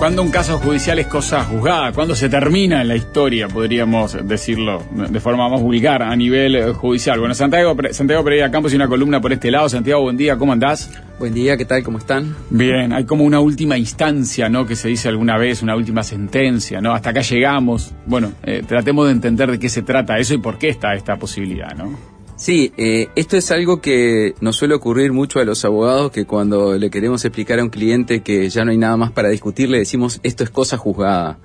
¿Cuándo un caso judicial es cosa juzgada? ¿Cuándo se termina en la historia, podríamos decirlo de forma más vulgar, a nivel judicial? Bueno, Santiago Pereira Campos y una columna por este lado. Santiago, buen día, ¿cómo andás? Buen día, ¿qué tal? ¿Cómo están? Bien, hay como una última instancia, ¿no?, que se dice alguna vez, una última sentencia, ¿no? Hasta acá llegamos. Bueno, tratemos de entender de qué se trata eso y por qué está esta posibilidad, ¿no? Sí, esto es algo que nos suele ocurrir mucho a los abogados, que cuando le queremos explicar a un cliente que ya no hay nada más para discutir, le decimos esto es cosa juzgada.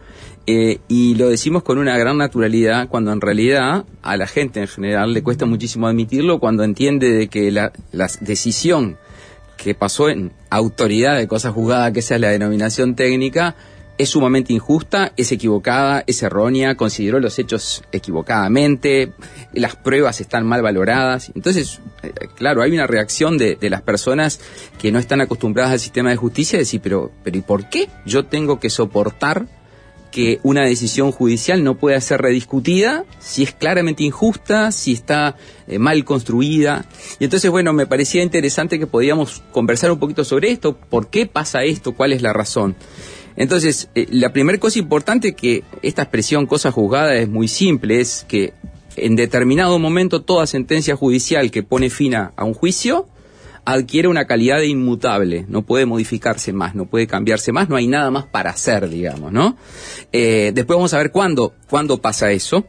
Y lo decimos con una gran naturalidad, cuando en realidad a la gente en general le cuesta muchísimo admitirlo, cuando entiende de que la decisión que pasó en autoridad de cosa juzgada, que esa es la denominación técnica, es sumamente injusta, es equivocada, es errónea, consideró los hechos equivocadamente, las pruebas están mal valoradas. Entonces, claro, hay una reacción de las personas que no están acostumbradas al sistema de justicia de decir, pero ¿y por qué yo tengo que soportar que una decisión judicial no pueda ser rediscutida si es claramente injusta, si está mal construida? Y entonces, bueno, me parecía interesante que podíamos conversar un poquito sobre esto, por qué pasa esto, cuál es la razón. Entonces, la primera cosa importante, que esta expresión cosa juzgada es muy simple, es que en determinado momento toda sentencia judicial que pone fin a un juicio adquiere una calidad de inmutable, no puede modificarse más, no puede cambiarse más, no hay nada más para hacer, digamos, ¿no? Después vamos a ver cuándo pasa eso.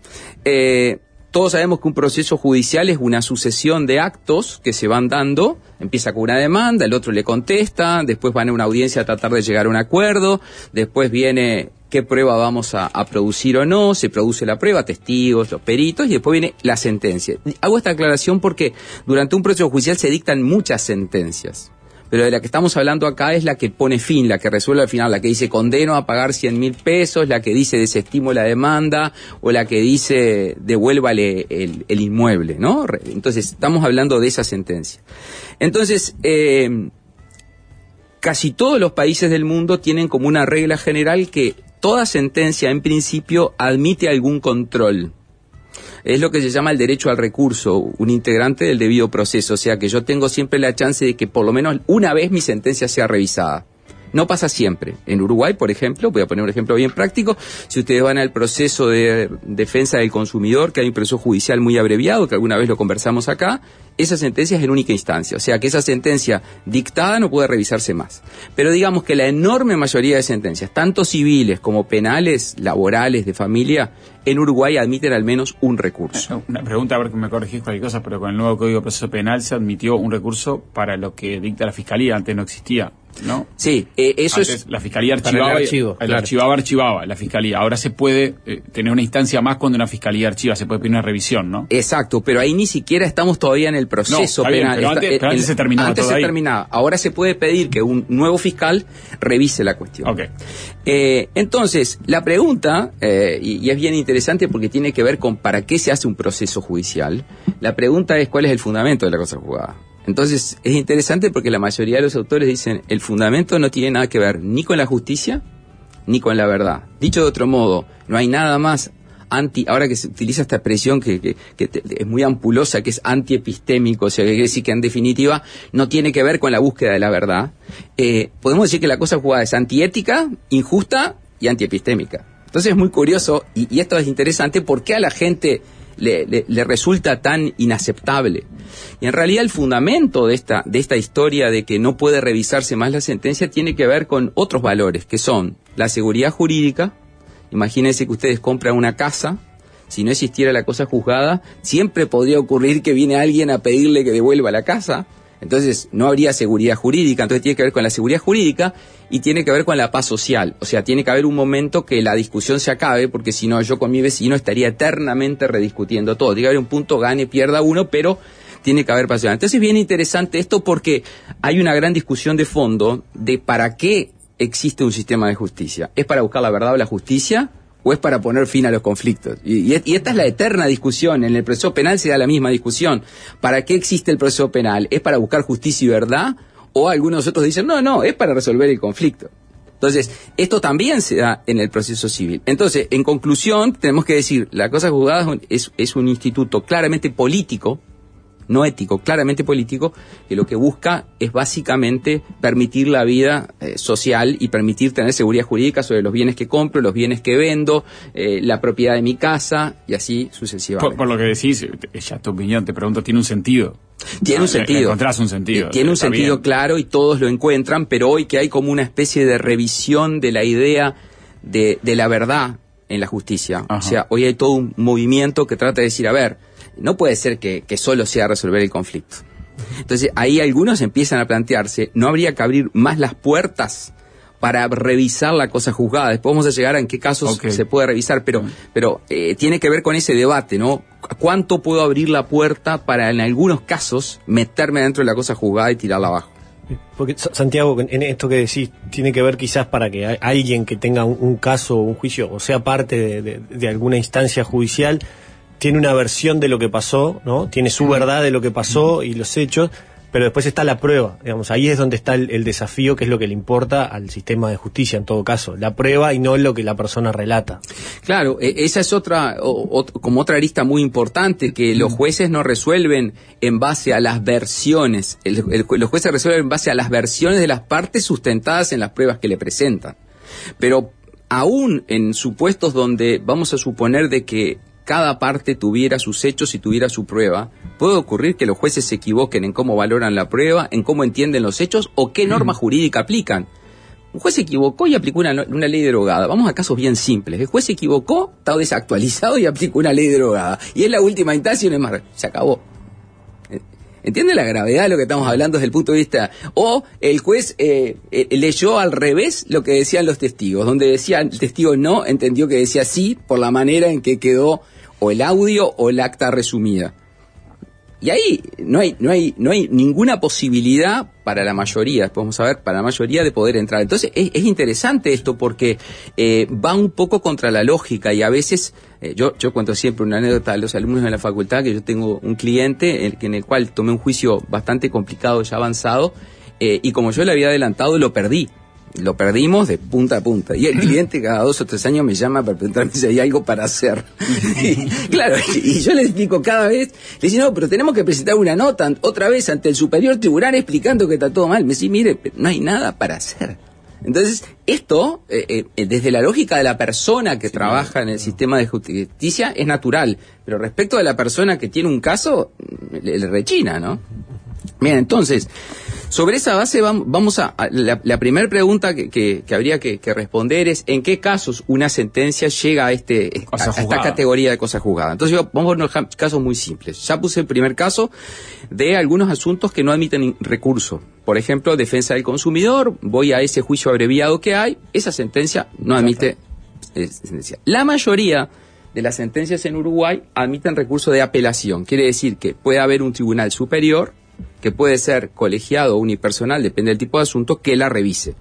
Todos sabemos que un proceso judicial es una sucesión de actos que se van dando. Empieza con una demanda, el otro le contesta, después van a una audiencia a tratar de llegar a un acuerdo, después viene qué prueba vamos a producir o no, se produce la prueba, testigos, los peritos, y después viene la sentencia. Hago esta aclaración porque durante un proceso judicial se dictan muchas sentencias, pero de la que estamos hablando acá es la que pone fin, la que resuelve al final, la que dice condeno a pagar 100.000 pesos, la que dice desestimo la demanda, o la que dice devuélvale el inmueble, ¿no? Entonces, estamos hablando de esa sentencia. Entonces, casi todos los países del mundo tienen como una regla general que toda sentencia, en principio, admite algún control. Es lo que se llama el derecho al recurso, un integrante del debido proceso. O sea, que yo tengo siempre la chance de que por lo menos una vez mi sentencia sea revisada. No pasa siempre. En Uruguay, por ejemplo, voy a poner un ejemplo bien práctico, si ustedes van al proceso de defensa del consumidor, que hay un proceso judicial muy abreviado, que alguna vez lo conversamos acá, esa sentencia es en única instancia. O sea, que esa sentencia dictada no puede revisarse más. Pero digamos que la enorme mayoría de sentencias, tanto civiles como penales, laborales, de familia, en Uruguay admiten al menos un recurso. Una pregunta, a ver que me corregís cualquier cosa, pero con el nuevo Código de Proceso Penal se admitió un recurso para lo que dicta la Fiscalía, antes no existía, ¿no? Sí, eso antes es... la Fiscalía archivaba, archivaba la Fiscalía. Ahora se puede tener una instancia más cuando una Fiscalía archiva, se puede pedir una revisión, ¿no? Exacto, pero ahí ni siquiera estamos todavía en el proceso penal. Bien, pero antes se terminaba. Antes todo se ahí. terminaba. Ahora se puede pedir que un nuevo fiscal revise la cuestión. Okay. Entonces, la pregunta, y es bien interesante porque tiene que ver con para qué se hace un proceso judicial, la pregunta es cuál es el fundamento de la cosa juzgada. Entonces, es interesante porque la mayoría de los autores dicen el fundamento no tiene nada que ver ni con la justicia ni con la verdad. Dicho de otro modo, no hay nada más ahora que se utiliza esta expresión que es muy ampulosa, que es antiepistémico, o sea, que quiere decir que en definitiva no tiene que ver con la búsqueda de la verdad. Podemos decir que la cosa jugada es antiética, injusta y antiepistémica. Entonces es muy curioso, y esto es interesante, ¿por qué a la gente le resulta tan inaceptable? Y en realidad el fundamento de esta historia de que no puede revisarse más la sentencia tiene que ver con otros valores, que son la seguridad jurídica. Imagínense que ustedes compran una casa, si no existiera la cosa juzgada, siempre podría ocurrir que viene alguien a pedirle que devuelva la casa, entonces no habría seguridad jurídica. Entonces tiene que ver con la seguridad jurídica y tiene que ver con la paz social. O sea, tiene que haber un momento que la discusión se acabe, porque si no, yo con mi vecino estaría eternamente rediscutiendo todo. Tiene que haber un punto, gane, pierda uno, pero tiene que haber paz social. Entonces es bien interesante esto porque hay una gran discusión de fondo de para qué existe un sistema de justicia. ¿Es para buscar la verdad o la justicia? ¿O es para poner fin a los conflictos? Y esta es la eterna discusión. En el proceso penal se da la misma discusión. ¿Para qué existe el proceso penal? ¿Es para buscar justicia y verdad? O algunos otros dicen, no, es para resolver el conflicto. Entonces, esto también se da en el proceso civil. Entonces, en conclusión, tenemos que decir, la cosa juzgada es un instituto claramente político, no ético, claramente político, que lo que busca es básicamente permitir la vida social y permitir tener seguridad jurídica sobre los bienes que compro, los bienes que vendo, la propiedad de mi casa y así sucesivamente. Por lo que decís, ya tu opinión, te pregunto, ¿tiene un sentido? Tiene un sentido. Encontrás un sentido. Tiene un sentido claro y todos lo encuentran, pero hoy que hay como una especie de revisión de la idea de la verdad en la justicia. Ajá. O sea, hoy hay todo un movimiento que trata de decir, a ver, no puede ser que solo sea resolver el conflicto. Entonces, ahí algunos empiezan a plantearse, ¿no habría que abrir más las puertas para revisar la cosa juzgada? Después vamos a llegar a en qué casos se puede revisar, pero tiene que ver con ese debate, ¿no? ¿Cuánto puedo abrir la puerta para, en algunos casos, meterme dentro de la cosa juzgada y tirarla abajo? Porque, Santiago, en esto que decís, tiene que ver quizás para que alguien que tenga un caso o un juicio, o sea parte de alguna instancia judicial, tiene una versión de lo que pasó, ¿no? Tiene su verdad de lo que pasó y los hechos, pero después está la prueba, digamos, ahí es donde está el desafío, que es lo que le importa al sistema de justicia en todo caso, la prueba y no lo que la persona relata. Claro, esa es como otra arista muy importante, que los jueces no resuelven en base a las versiones, los jueces resuelven en base a las versiones de las partes sustentadas en las pruebas que le presentan, pero aún en supuestos donde vamos a suponer de que cada parte tuviera sus hechos y tuviera su prueba, puede ocurrir que los jueces se equivoquen en cómo valoran la prueba, en cómo entienden los hechos o qué norma jurídica aplican. Un juez se equivocó y aplicó una ley derogada. Vamos a casos bien simples. El juez se equivocó, está desactualizado y aplicó una ley derogada. Y es la última instancia y no es más. Se acabó. ¿Entiende la gravedad de lo que estamos hablando desde el punto de vista? O el juez leyó al revés lo que decían los testigos. Donde decía el testigo no, entendió que decía sí por la manera en que quedó o el audio o el acta resumida. Y ahí no hay ninguna posibilidad para la mayoría, podemos saber, para la mayoría de poder entrar. Entonces es interesante esto porque va un poco contra la lógica y a veces, yo cuento siempre una anécdota a los alumnos de la facultad, que yo tengo un cliente en el cual tomé un juicio bastante complicado, ya avanzado, y como yo le había adelantado, lo perdí. Lo perdimos de punta a punta. Y el cliente cada 2 o 3 años me llama para preguntarme si hay algo para hacer. Claro, y yo le explico cada vez, le dice, no, pero tenemos que presentar una nota otra vez ante el superior tribunal explicando que está todo mal. Me dice, mire, no hay nada para hacer. Entonces, esto, desde la lógica de la persona que trabaja en el sistema de justicia, es natural. Pero respecto de la persona que tiene un caso, le rechina, ¿no? Bien, entonces, sobre esa base vamos a la primera pregunta que habría que responder es ¿en qué casos una sentencia llega a esta categoría de cosa juzgada? Entonces vamos a unos casos muy simples. Ya puse el primer caso de algunos asuntos que no admiten recurso. Por ejemplo, defensa del consumidor, voy a ese juicio abreviado que hay, esa sentencia no admite sentencia. La mayoría de las sentencias en Uruguay admiten recurso de apelación. Quiere decir que puede haber un tribunal superior, que puede ser colegiado o unipersonal, depende del tipo de asunto, que la revise.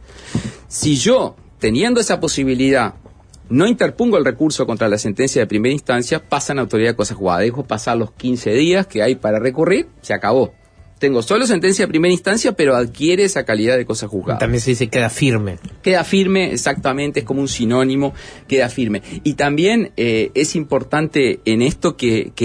Si yo, teniendo esa posibilidad, no interpongo el recurso contra la sentencia de primera instancia, pasan a autoridad de cosa juzgada. Dejo pasar los 15 días que hay para recurrir, se acabó. Tengo solo sentencia de primera instancia, pero adquiere esa calidad de cosa juzgada. También se dice queda firme. Queda firme, exactamente, es como un sinónimo, queda firme. Y también es importante en esto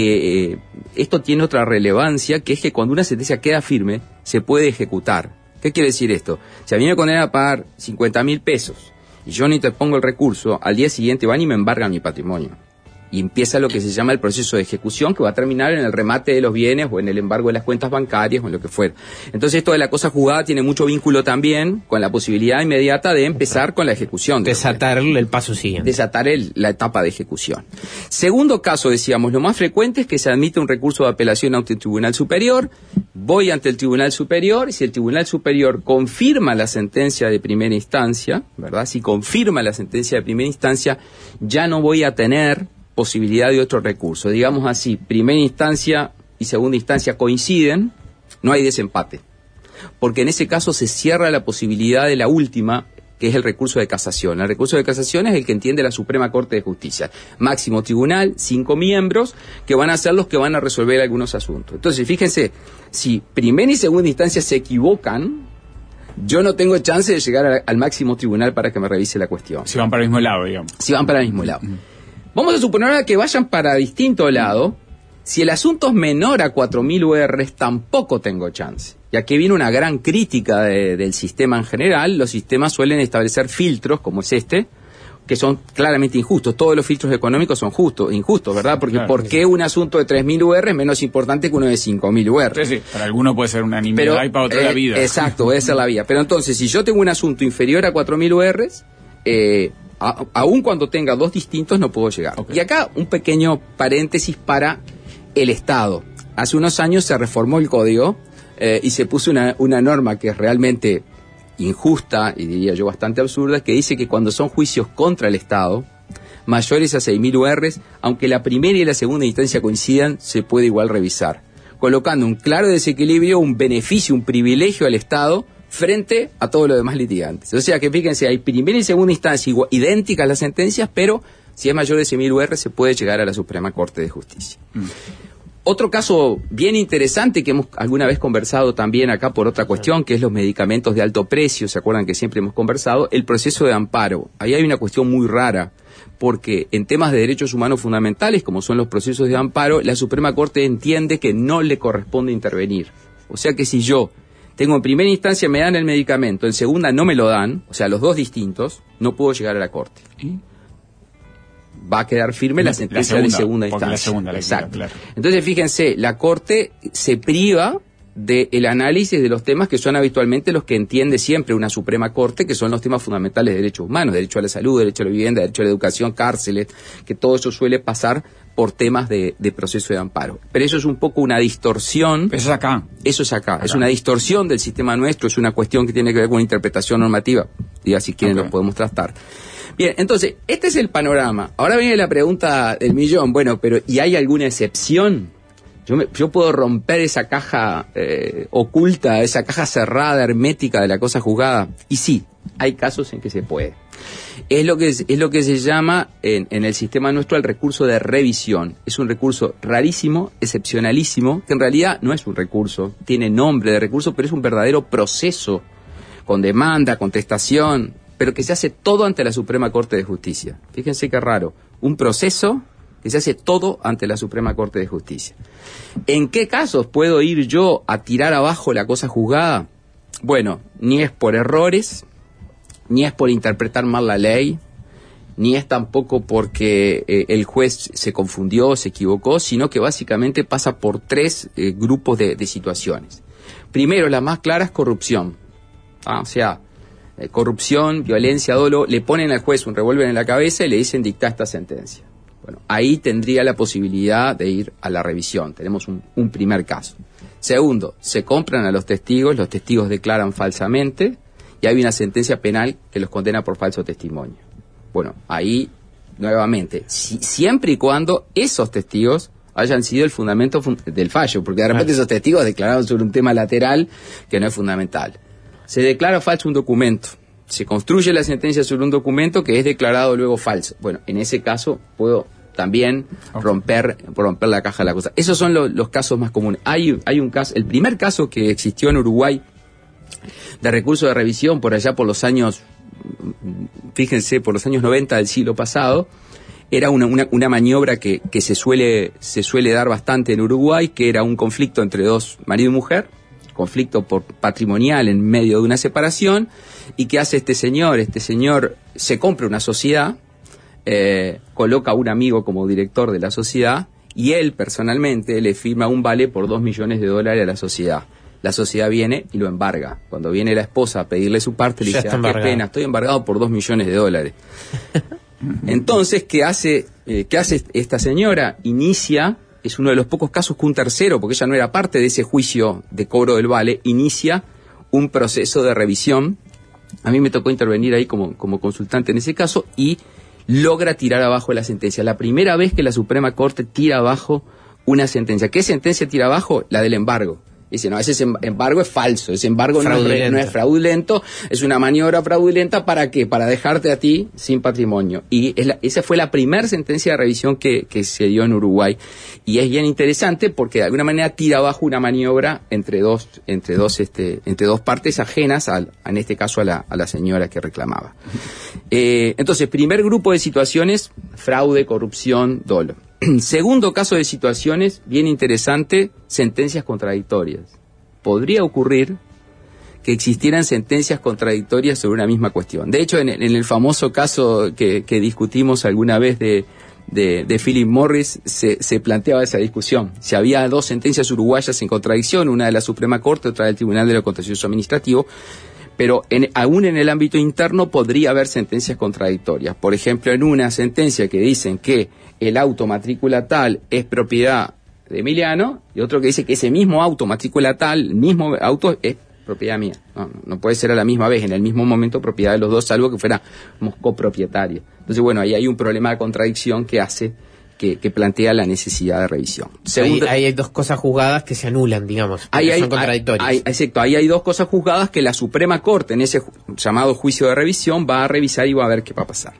que esto tiene otra relevancia, que es que cuando una sentencia queda firme, se puede ejecutar. ¿Qué quiere decir esto? Si a mí me condenan a pagar 50.000 pesos y yo no interpongo el recurso, al día siguiente van y me embargan mi patrimonio. Y empieza lo que se llama el proceso de ejecución, que va a terminar en el remate de los bienes o en el embargo de las cuentas bancarias o en lo que fuera. Entonces esto de la cosa juzgada tiene mucho vínculo también con la posibilidad inmediata de empezar con la ejecución. Desatar el paso siguiente. Desatar la etapa de ejecución. Segundo caso, decíamos, lo más frecuente es que se admite un recurso de apelación ante el Tribunal Superior. Voy ante el Tribunal Superior y si el Tribunal Superior confirma la sentencia de primera instancia, ¿verdad? Si confirma la sentencia de primera instancia, ya no voy a tener posibilidad de otro recurso. Digamos así, primera instancia y segunda instancia coinciden, no hay desempate. Porque en ese caso se cierra la posibilidad de la última, que es el recurso de casación. El recurso de casación es el que entiende la Suprema Corte de Justicia. Máximo tribunal, 5 miembros, que van a ser los que van a resolver algunos asuntos. Entonces, fíjense, si primera y segunda instancia se equivocan, yo no tengo chance de llegar al máximo tribunal para que me revise la cuestión. Si van para el mismo lado, digamos. Si van para el mismo lado. Vamos a suponer que vayan para distinto lado. Si el asunto es menor a 4.000 UR, tampoco tengo chance. Y aquí viene una gran crítica del sistema en general. Los sistemas suelen establecer filtros, como es este, que son claramente injustos. Todos los filtros económicos son injustos, ¿verdad? Porque claro, ¿por qué un asunto de 3.000 UR es menos importante que uno de 5.000 UR? Sí, para alguno puede ser una nimiedad y para otro la vida. Exacto, puede ser la vida. Pero entonces, si yo tengo un asunto inferior a 4.000 UR, aun cuando tenga dos distintos, no puedo llegar. Okay. Y acá un pequeño paréntesis para el Estado. Hace unos años se reformó el código y se puso una norma que es realmente injusta y diría yo bastante absurda, que dice que cuando son juicios contra el Estado, mayores a 6.000 UR, aunque la primera y la segunda instancia coincidan, se puede igual revisar, colocando un claro desequilibrio, un beneficio, un privilegio al Estado frente a todos los demás litigantes. O sea que fíjense, hay primera y segunda instancia idénticas las sentencias, pero si es mayor de 6.000 UR se puede llegar a la Suprema Corte de Justicia. Otro caso bien interesante que hemos alguna vez conversado también acá por otra cuestión, que es los medicamentos de alto precio, ¿se acuerdan que siempre hemos conversado? El proceso de amparo. Ahí hay una cuestión muy rara, porque en temas de derechos humanos fundamentales, como son los procesos de amparo, la Suprema Corte entiende que no le corresponde intervenir. O sea que si yo tengo en primera instancia me dan el medicamento, en segunda no me lo dan, o sea, los dos distintos, no puedo llegar a la Corte. Va a quedar firme la sentencia de segunda instancia. La segunda, exacto. Claro. Entonces, fíjense, la Corte se priva del análisis de los temas que son habitualmente los que entiende siempre una Suprema Corte, que son los temas fundamentales de derechos humanos, derecho a la salud, derecho a la vivienda, derecho a la educación, cárceles, que todo eso suele pasar por temas de proceso de amparo. Pero eso es un poco una distorsión. Eso es acá. Eso es acá. Es una distorsión del sistema nuestro, es una cuestión que tiene que ver con interpretación normativa. Diga, si quieren lo podemos tratar. Bien, entonces, este es el panorama. Ahora viene la pregunta del millón. Bueno, pero ¿y hay alguna excepción? Yo puedo romper esa caja oculta, esa caja cerrada, hermética de la cosa juzgada. Y sí, hay casos en que se puede. Es lo que se llama en el sistema nuestro el recurso de revisión. Es un recurso rarísimo, excepcionalísimo, que en realidad no es un recurso, tiene nombre de recurso, pero es un verdadero proceso con demanda, contestación, pero que se hace todo ante la Suprema Corte de Justicia. Fíjense qué raro, un proceso que se hace todo ante la Suprema Corte de Justicia. ¿En qué casos puedo ir yo a tirar abajo la cosa juzgada? Bueno, ni es por errores, ni es por interpretar mal la ley, ni es tampoco porque el juez se confundió, se equivocó, sino que básicamente pasa por tres grupos de situaciones. Primero, la más clara es corrupción. O sea, corrupción, violencia, dolo, le ponen al juez un revólver en la cabeza y le dicen dicta esta sentencia. Bueno, ahí tendría la posibilidad de ir a la revisión. Tenemos un primer caso. Segundo, se compran a los testigos declaran falsamente y hay una sentencia penal que los condena por falso testimonio. Bueno, ahí, nuevamente, siempre y cuando esos testigos hayan sido el fundamento del fallo, porque de repente esos testigos declararon sobre un tema lateral que no es fundamental. Se declara falso un documento, se construye la sentencia sobre un documento que es declarado luego falso. Bueno, en ese caso puedo también romper la caja de la cosa. Esos son los casos más comunes. Hay un caso, el primer caso que existió en Uruguay de recurso de revisión por allá por los años, fíjense, por los años 90 del siglo pasado, era una maniobra que se suele dar bastante en Uruguay, que era un conflicto entre dos, marido y mujer, conflicto patrimonial en medio de una separación, y que hace este señor se compra una sociedad, coloca a un amigo como director de la sociedad, y él personalmente le firma un vale por $2 millones a la sociedad. La sociedad viene y lo embarga. Cuando viene la esposa a pedirle su parte, le dice, qué pena, estoy embargado por $2 millones. Entonces, ¿qué hace esta señora? Es uno de los pocos casos que un tercero, porque ella no era parte de ese juicio de cobro del vale, inicia un proceso de revisión. A mí me tocó intervenir ahí como consultante en ese caso y logra tirar abajo la sentencia. La primera vez que la Suprema Corte tira abajo una sentencia. ¿Qué sentencia tira abajo? La del embargo. Dice, no, ese embargo es falso, ese embargo no es fraudulento, es una maniobra fraudulenta, ¿para qué? Para dejarte a ti sin patrimonio. Y esa fue la primera sentencia de revisión que se dio en Uruguay. Y es bien interesante porque de alguna manera tira abajo una maniobra entre dos partes ajenas, en este caso a la señora que reclamaba. Entonces, primer grupo de situaciones, fraude, corrupción, dolo. Segundo caso de situaciones, bien interesante, sentencias contradictorias. Podría ocurrir que existieran sentencias contradictorias sobre una misma cuestión. De hecho, en el famoso caso que discutimos alguna vez de Philip Morris, se planteaba esa discusión. Si había dos sentencias uruguayas en contradicción, una de la Suprema Corte, otra del Tribunal de lo Contencioso Administrativo, pero aún en el ámbito interno podría haber sentencias contradictorias. Por ejemplo, en una sentencia que dicen que el auto matrícula tal es propiedad de Emiliano, y otro que dice que ese mismo auto matrícula tal, el mismo auto es propiedad mía. No puede ser a la misma vez, en el mismo momento, propiedad de los dos, salvo que fuéramos copropietarios. Entonces, bueno, ahí hay un problema de contradicción que hace que plantea la necesidad de revisión. Ahí hay dos cosas juzgadas que se anulan, digamos, son contradictorias. Exacto, ahí hay dos cosas juzgadas que la Suprema Corte, en ese llamado juicio de revisión, va a revisar y va a ver qué va a pasar.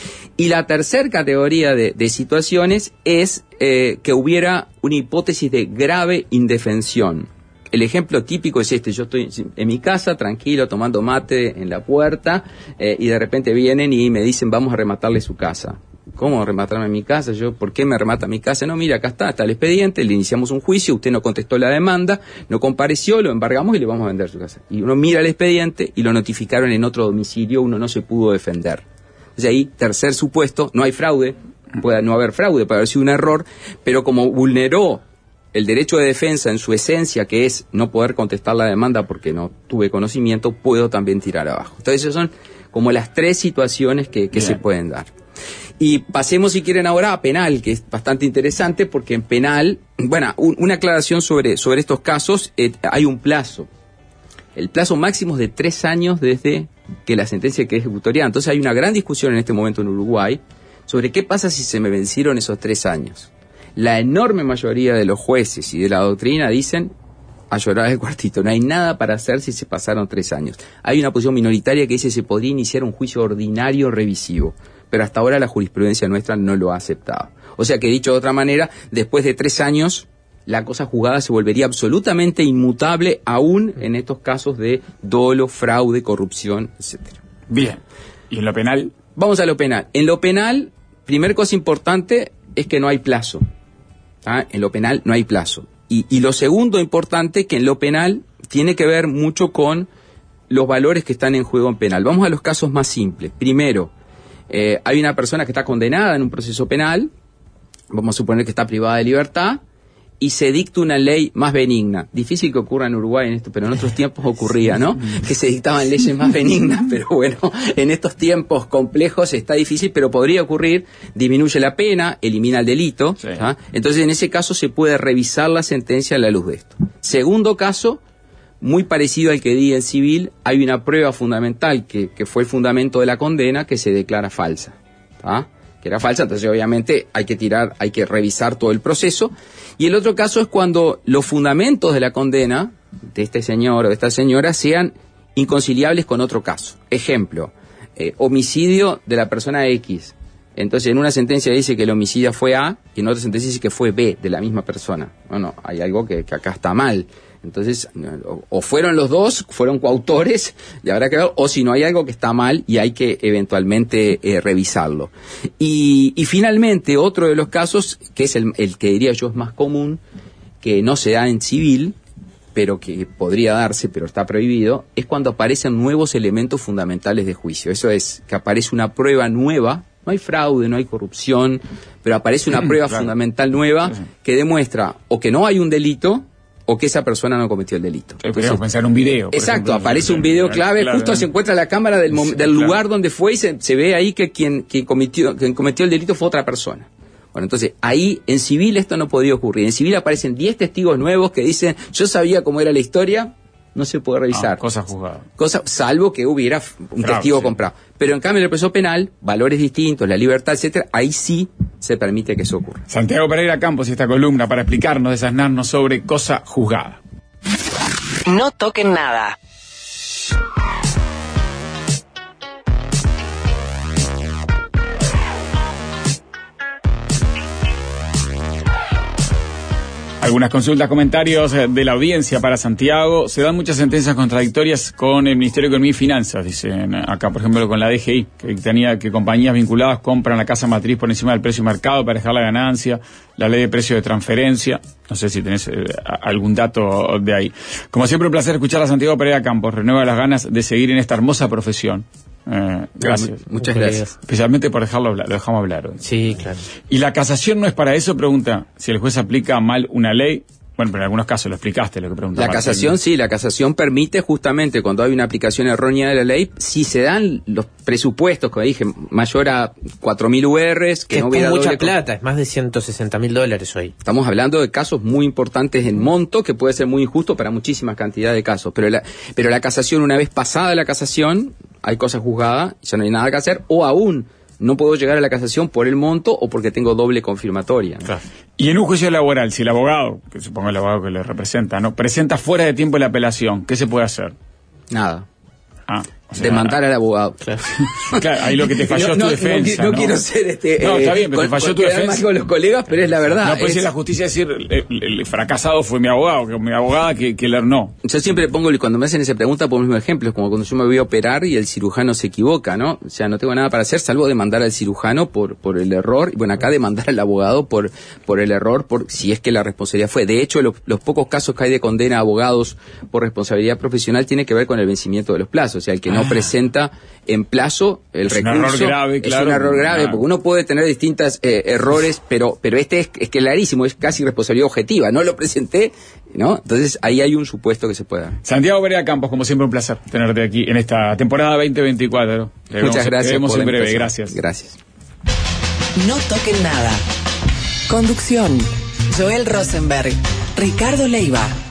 Y la tercera categoría de situaciones es que hubiera una hipótesis de grave indefensión. El ejemplo típico es yo estoy en mi casa, tranquilo, tomando mate en la puerta, y de repente vienen y me dicen, vamos a rematarle su casa. ¿Cómo rematarme mi casa? ¿Por qué me remata mi casa? No, mira, acá está el expediente, le iniciamos un juicio, usted no contestó la demanda, no compareció, lo embargamos y le vamos a vender su casa. Y uno mira el expediente y lo notificaron en otro domicilio, uno no se pudo defender. Entonces ahí, tercer supuesto, no hay fraude, puede no haber fraude, puede haber sido un error, pero como vulneró el derecho de defensa en su esencia, que es no poder contestar la demanda porque no tuve conocimiento, puedo también tirar abajo. Entonces esas son como las tres situaciones que se pueden dar. Y pasemos, si quieren, ahora a penal, que es bastante interesante, porque en penal, bueno, una aclaración sobre estos casos, hay un plazo. El plazo máximo es de 3 años desde que la sentencia quede ejecutoriada. Entonces hay una gran discusión en este momento en Uruguay sobre qué pasa si se me vencieron esos 3 años. La enorme mayoría de los jueces y de la doctrina dicen a llorar el cuartito, no hay nada para hacer si se pasaron 3 años. Hay una posición minoritaria que dice se podría iniciar un juicio ordinario revisivo, pero hasta ahora la jurisprudencia nuestra no lo ha aceptado. O sea que, dicho de otra manera, después de 3 años, la cosa juzgada se volvería absolutamente inmutable, aún en estos casos de dolo, fraude, corrupción, etcétera. Bien. ¿Y en lo penal? Vamos a lo penal. En lo penal, primer cosa importante es que no hay plazo. En lo penal no hay plazo. Y lo segundo importante, que en lo penal tiene que ver mucho con los valores que están en juego en penal. Vamos a los casos más simples. Primero, hay una persona que está condenada en un proceso penal, vamos a suponer que está privada de libertad, y se dicta una ley más benigna. Difícil que ocurra en Uruguay en esto, pero en otros tiempos ocurría, ¿no? Que se dictaban leyes más benignas, pero bueno, en estos tiempos complejos está difícil, pero podría ocurrir, disminuye la pena, elimina el delito, sí. Entonces en ese caso se puede revisar la sentencia a la luz de esto. Segundo caso, muy parecido al que di en civil, hay una prueba fundamental que fue el fundamento de la condena que se declara falsa, que era falsa, entonces obviamente hay que revisar todo el proceso. Y el otro caso es cuando los fundamentos de la condena de este señor o de esta señora sean inconciliables con otro caso. Ejemplo, homicidio de la persona X. Entonces en una sentencia dice que el homicida fue A y en otra sentencia dice que fue B de la misma persona. Bueno, hay algo que acá está mal. Entonces, o fueron los dos, fueron coautores, y habrá que ver, o si no hay algo que está mal y hay que eventualmente revisarlo. Y finalmente, otro de los casos, que es el que diría yo es más común, que no se da en civil, pero que podría darse, pero está prohibido, es cuando aparecen nuevos elementos fundamentales de juicio. Eso es, que aparece una prueba nueva, no hay fraude, no hay corrupción, pero aparece una prueba fundamental nueva que demuestra o que no hay un delito, o que esa persona no cometió el delito. Podríamos pensar en un video. Exacto, aparece un video clave, justo se encuentra la cámara del lugar donde fue y se ve ahí que quien cometió el delito fue otra persona. Bueno, entonces, ahí en civil esto no podía ocurrir. En civil aparecen 10 testigos nuevos que dicen, yo sabía cómo era la historia, no se puede revisar. Cosas juzgadas. Salvo que hubiera un testigo comprado. Pero en cambio en el proceso penal, valores distintos, la libertad, etcétera, ahí sí se permite que eso ocurra. Santiago Pereira Campos y esta columna para explicarnos, desasnarnos sobre cosa juzgada. No toquen nada. Algunas consultas, comentarios de la audiencia para Santiago. Se dan muchas sentencias contradictorias con el Ministerio de Economía y Finanzas, dicen acá, por ejemplo, con la DGI, que tenía que compañías vinculadas compran la casa matriz por encima del precio de mercado para dejar la ganancia, la ley de precio de transferencia. No sé si tenés algún dato de ahí. Como siempre, un placer escuchar a Santiago Pereira Campos. Renueva las ganas de seguir en esta hermosa profesión. Gracias. Muchas gracias. Especialmente por dejarlo hablar, lo dejamos hablar hoy. Sí, claro. ¿Y la casación no es para eso? Pregunta, si el juez aplica mal una ley. Bueno, pero en algunos casos lo explicaste, lo que preguntaba. La casación, sí, la casación permite justamente cuando hay una aplicación errónea de la ley, si se dan los presupuestos, como dije, mayor a 4.000 URs, que no hubiera mucha doble plata, es más de $160.000 hoy. Estamos hablando de casos muy importantes en monto, que puede ser muy injusto para muchísimas cantidades de casos. Pero la casación, una vez pasada la casación, hay cosas juzgadas, ya no hay nada que hacer, o aún no puedo llegar a la casación por el monto o porque tengo doble confirmatoria, ¿no? Claro. Y en un juicio laboral, si el abogado, que supongo el abogado que le representa, ¿no?, presenta fuera de tiempo la apelación, ¿qué se puede hacer? Nada. O sea, demandar al abogado. Claro. Claro, ahí lo que te falló es tu defensa. No quiero ser no, está bien, pero te falló tu defensa. Más con los colegas, pero es la verdad. No puede ser la justicia decir, el fracasado fue mi abogado, que mi abogada que le no. Yo siempre pongo, cuando me hacen esa pregunta, pongo el mismo ejemplo, es como cuando yo me voy a operar y el cirujano se equivoca, ¿no? O sea, no tengo nada para hacer, salvo demandar al cirujano por el error, y bueno, acá demandar al abogado por el error, si es que la responsabilidad fue. De hecho, los pocos casos que hay de condena a abogados por responsabilidad profesional tiene que ver con el vencimiento de los plazos, o sea, el que no presenta en plazo el recurso. Un error grave, claro. Es un error grave, porque uno puede tener distintos errores, pero este es clarísimo, es casi responsabilidad objetiva. No lo presenté, ¿no? Entonces ahí hay un supuesto que se puede dar. Santiago Pereira Campos, como siempre, un placer tenerte aquí en esta temporada 2024. Muchas gracias. Te vemos en breve. Gracias. Gracias. No toquen nada. Conducción: Joel Rosenberg, Ricardo Leiva.